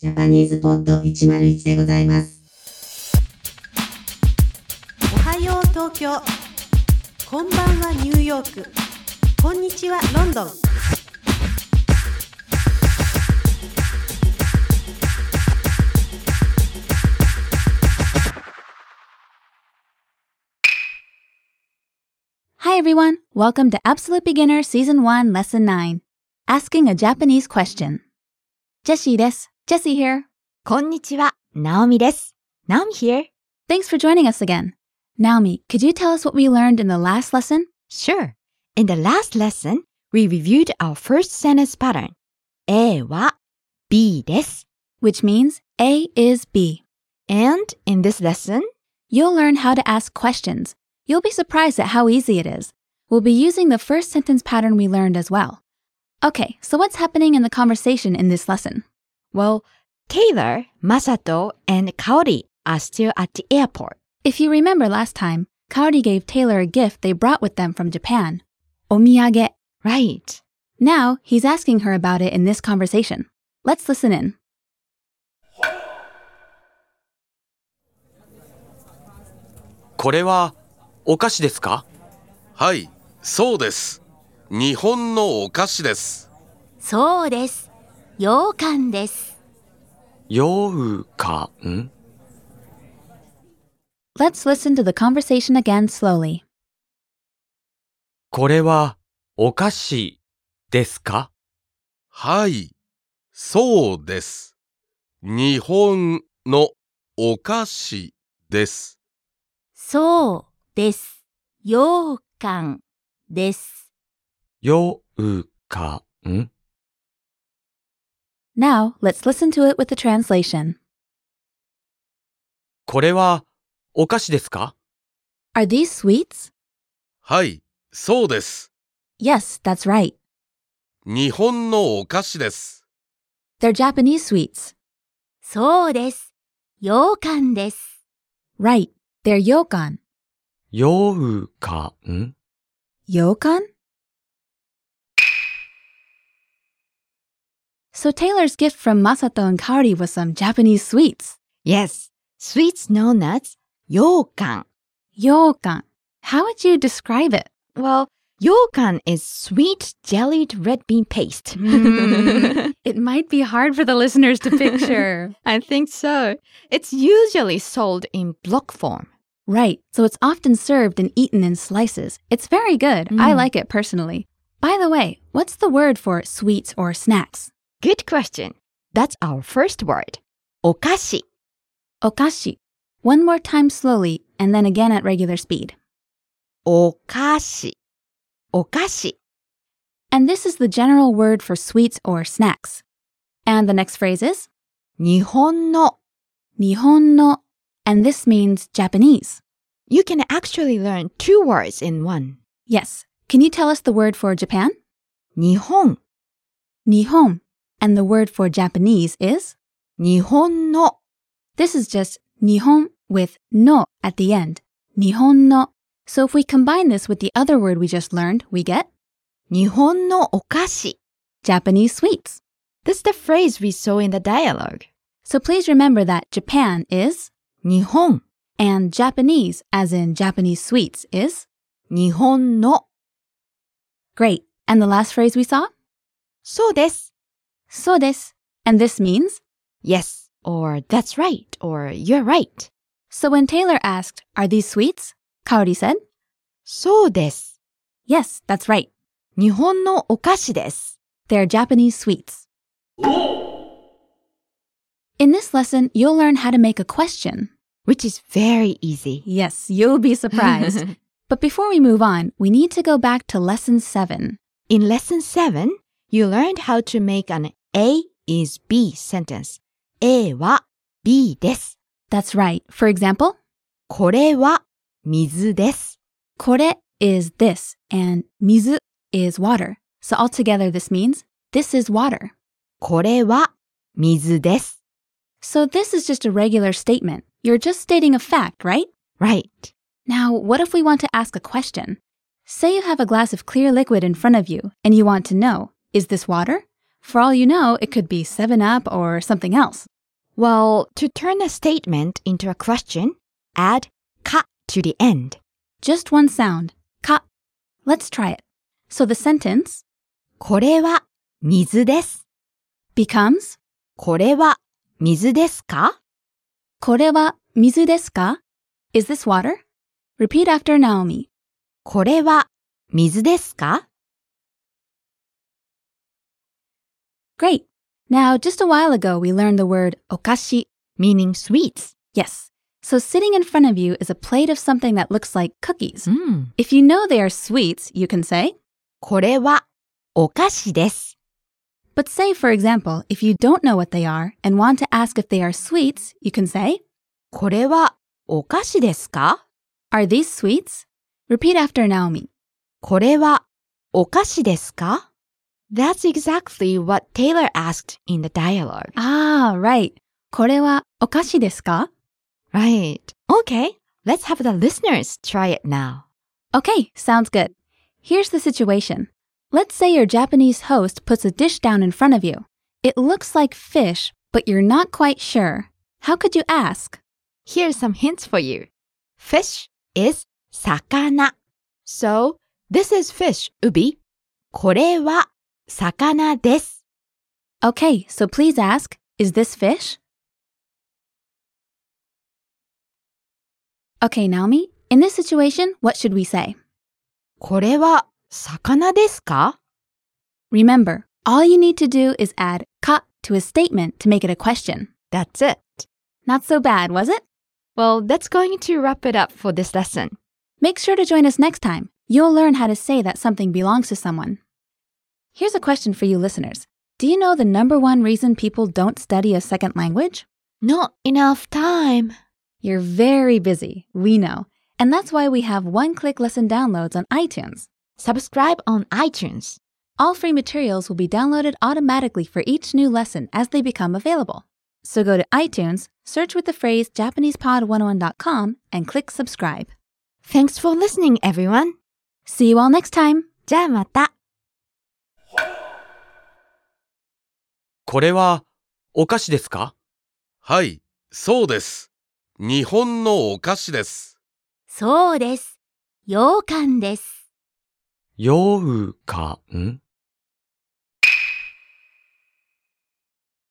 ジャパニーズポッド101でございます。 おはよう東京、こんばんはニューヨーク、こんにちはロンドン。 Hi everyone, welcome to Absolute Beginner Season 1 Lesson 9, Asking a Japanese Question. Jessie です。Jessie here. こんにちは、Naomi です。Naomi here. Thanks for joining us again. Naomi, could you tell us what we learned in the last lesson? Sure. In the last lesson, we reviewed our first sentence pattern. A は B です。 Which means A is B. And in this lesson, you'll learn how to ask questions. You'll be surprised at how easy it is. We'll be using the first sentence pattern we learned as well. Okay, so what's happening in the conversation in this lesson? Well, Taylor, Masato, and Kaori are still at the airport. If you remember last time, Kaori gave Taylor a gift they brought with them from Japan. Omiyage. Right. Now, he's asking her about it in this conversation. Let's listen in. これはお菓子ですか？ はい、そうです。日本のお菓子です。 そうです。羊羹です。 羊羹？ Let's listen to the conversation again slowly. これはお菓子ですか？ はい、そうです。日本のお菓子です。 そうです。羊羹です。 羊羹？ Now, let's listen to it with the translation. これはお菓子ですか？ Are these sweets? はい、そうです。 Yes, that's right. 日本のお菓子です。 They're Japanese sweets. そうです。羊羹です。 Right, they're ryokan. 羊羹？ Ryokan? So Taylor's gift from Masato and Kaori was some Japanese sweets. Yes, sweets known as ryokan. Ryokan. How would you describe it? Well, ryokan is sweet jellied red bean paste. It might be hard for the listeners to picture. I think so. It's usually sold in block form. Right, so it's often served and eaten in slices. It's very good. I like it personally. By the way, what's the word for sweets or snacks? Good question. That's our first word. お菓子. Okashi. One more time slowly and then again at regular speed. お菓子. お菓子. And this is the general word for sweets or snacks. And the next phrase is 日本の. Nihon no. And this means Japanese. You can actually learn two words in one. Yes. Can you tell us the word for Japan? 日本. Nihon. And the word for Japanese is? 日本の. This is just Nihon with no at the end. Nihon no. So if we combine this with the other word we just learned, we get? 日本のお菓子. Japanese sweets. That's the phrase we saw in the dialogue. So please remember that Japan is? 日本. And Japanese, as in Japanese sweets, is? 日本の. Great. And the last phrase we saw? そうです. So desu. And this means? Yes, or that's right, or you're right. So when Taylor asked, are these sweets? Kaori said? そうです. Yes, that's right. 日本のお菓子です. They're Japanese sweets. In this lesson, you'll learn how to make a question. Which is very easy. Yes, you'll be surprised. But before we move on, we need to go back to Lesson 7. In Lesson 7, you learned how to make an A is B sentence. A は B です. That's right. For example, これは水です. これ is this, and 水 is water. So altogether this means, this is water. これは水です. So this is just a regular statement. You're just stating a fact, right? Right. Now, what if we want to ask a question? Say you have a glass of clear liquid in front of you, and you want to know, is this water? For all you know, it could be 7-Up or something else. Well, to turn a statement into a question, add か to the end. Just one sound. Ka. Let's try it. So the sentence これは水です。 becomes これは水ですか? これは水ですか? Is this water? Repeat after Naomi. これは水ですか? Great. Now, just a while ago, we learned the word okashi, meaning sweets. yes. So sitting in front of you is a plate of something that looks like cookies. Mm. If you know they are sweets, you can say, これはお菓子です。 but say, for example, if you don't know what they are and want to ask if they are sweets, you can say, これはお菓子ですか? are these sweets? Repeat after Naomi. これはお菓子ですか? That's exactly what Taylor asked in the dialogue. Ah, right. これはお菓子ですか? Right. Okay, let's have the listeners try it now. Okay, sounds good. Here's the situation. Let's say your Japanese host puts a dish down in front of you. It looks like fish, but you're not quite sure. How could you ask? Here's some hints for you. Fish is 魚. So, this is fish, 海. これは魚です. Okay, so please ask, is this fish? Okay, Naomi, in this situation, what should we say? これは魚ですか? Remember, all you need to do is add ka to a statement to make it a question. That's it. Not so bad, was it? Well, that's going to wrap it up for this lesson. Make sure to join us next time. You'll learn how to say that something belongs to someone. Here's a question for you listeners. Do you know the number one reason people don't study a second language? Not enough time. You're very busy, we know. And that's why we have one-click lesson downloads on iTunes. Subscribe on iTunes. All free materials will be downloaded automatically for each new lesson as they become available. So go to iTunes, search with the phrase JapanesePod101.com, and click subscribe. Thanks for listening, everyone. See you all next time. じゃあまた。 これはお菓子ですか？ はい、そうです。日本のお菓子です。 そうです。羊羹です。 羊羹？